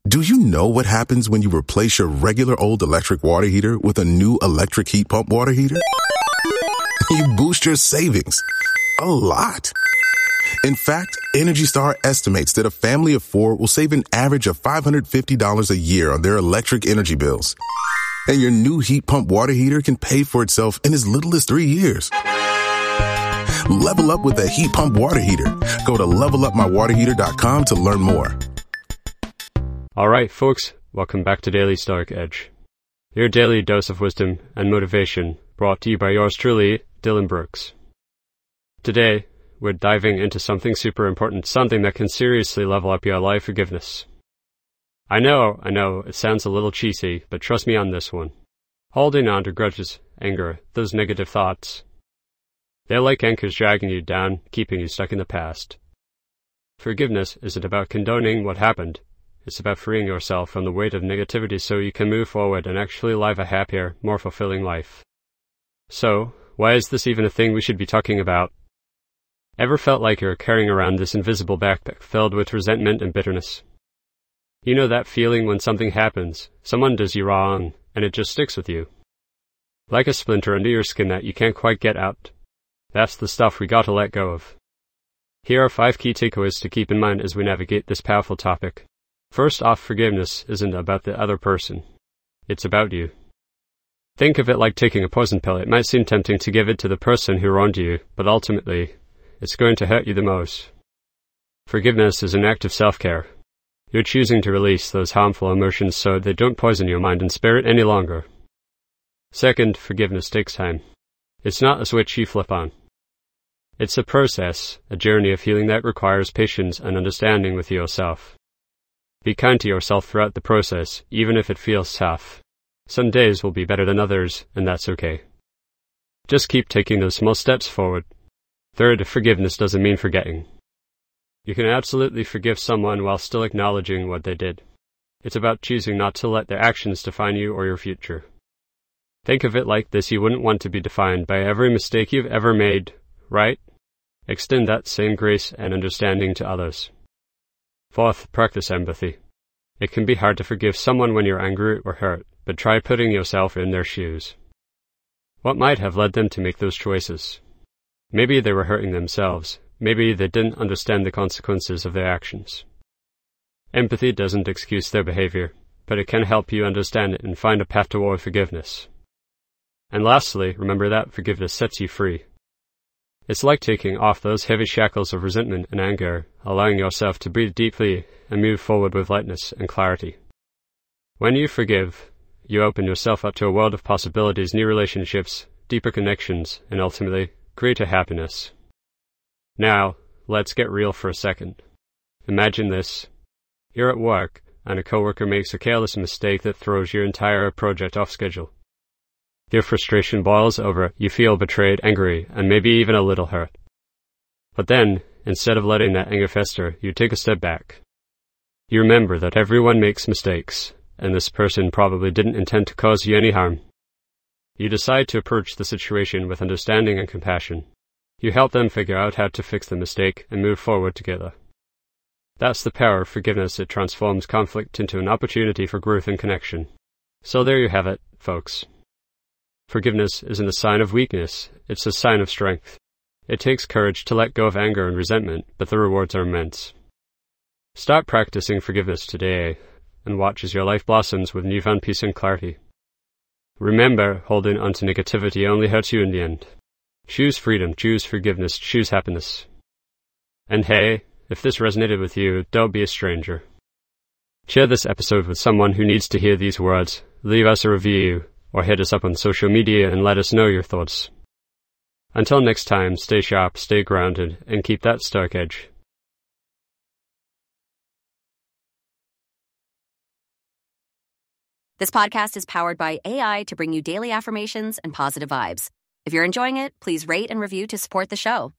Do you know what happens when you replace your regular old electric water heater with a new electric heat pump water heater? You boost your savings a lot. In fact, Energy Star estimates that a family of 4 will save an average of $550 a year on their electric energy bills. And your new heat pump water heater can pay for itself in as little as 3 years. Level up with a heat pump water heater. Go to levelupmywaterheater.com to learn more. Alright folks, welcome back to Daily Stoic Edge. Your daily dose of wisdom and motivation, brought to you by yours truly, Dylan Brooks. Today, we're diving into something super important, something that can seriously level up your life: forgiveness. I know, it sounds a little cheesy, but trust me on this one. Holding on to grudges, anger, those negative thoughts, they're like anchors dragging you down, keeping you stuck in the past. Forgiveness isn't about condoning what happened. It's about freeing yourself from the weight of negativity so you can move forward and actually live a happier, more fulfilling life. So, why is this even a thing we should be talking about? Ever felt like you're carrying around this invisible backpack filled with resentment and bitterness? You know that feeling when something happens, someone does you wrong, and it just sticks with you. Like a splinter under your skin that you can't quite get out. That's the stuff we gotta let go of. Here are 5 key takeaways to keep in mind as we navigate this powerful topic. First off, forgiveness isn't about the other person. It's about you. Think of it like taking a poison pill. It might seem tempting to give it to the person who wronged you, but ultimately, it's going to hurt you the most. Forgiveness is an act of self-care. You're choosing to release those harmful emotions so they don't poison your mind and spirit any longer. Second, forgiveness takes time. It's not a switch you flip on. It's a process, a journey of healing that requires patience and understanding with yourself. Be kind to yourself throughout the process, even if it feels tough. Some days will be better than others, and that's okay. Just keep taking those small steps forward. Third, forgiveness doesn't mean forgetting. You can absolutely forgive someone while still acknowledging what they did. It's about choosing not to let their actions define you or your future. Think of it like this: you wouldn't want to be defined by every mistake you've ever made, right? Extend that same grace and understanding to others. Fourth, practice empathy. It can be hard to forgive someone when you're angry or hurt, but try putting yourself in their shoes. What might have led them to make those choices? Maybe they were hurting themselves. Maybe they didn't understand the consequences of their actions. Empathy doesn't excuse their behavior, but it can help you understand it and find a path toward forgiveness. And lastly, remember that forgiveness sets you free. It's like taking off those heavy shackles of resentment and anger, allowing yourself to breathe deeply and move forward with lightness and clarity. When you forgive, you open yourself up to a world of possibilities, new relationships, deeper connections, and ultimately, greater happiness. Now, let's get real for a second. Imagine this. You're at work, and a coworker makes a careless mistake that throws your entire project off schedule. Your frustration boils over, you feel betrayed, angry, and maybe even a little hurt. But then, instead of letting that anger fester, you take a step back. You remember that everyone makes mistakes, and this person probably didn't intend to cause you any harm. You decide to approach the situation with understanding and compassion. You help them figure out how to fix the mistake and move forward together. That's the power of forgiveness. It transforms conflict into an opportunity for growth and connection. So there you have it, folks. Forgiveness isn't a sign of weakness, it's a sign of strength. It takes courage to let go of anger and resentment, but the rewards are immense. Start practicing forgiveness today, and watch as your life blossoms with newfound peace and clarity. Remember, holding onto negativity only hurts you in the end. Choose freedom, choose forgiveness, choose happiness. And hey, if this resonated with you, don't be a stranger. Share this episode with someone who needs to hear these words, leave us a review, or hit us up on social media and let us know your thoughts. Until next time, stay sharp, stay grounded, and keep that stoic edge. This podcast is powered by AI to bring you daily affirmations and positive vibes. If you're enjoying it, please rate and review to support the show.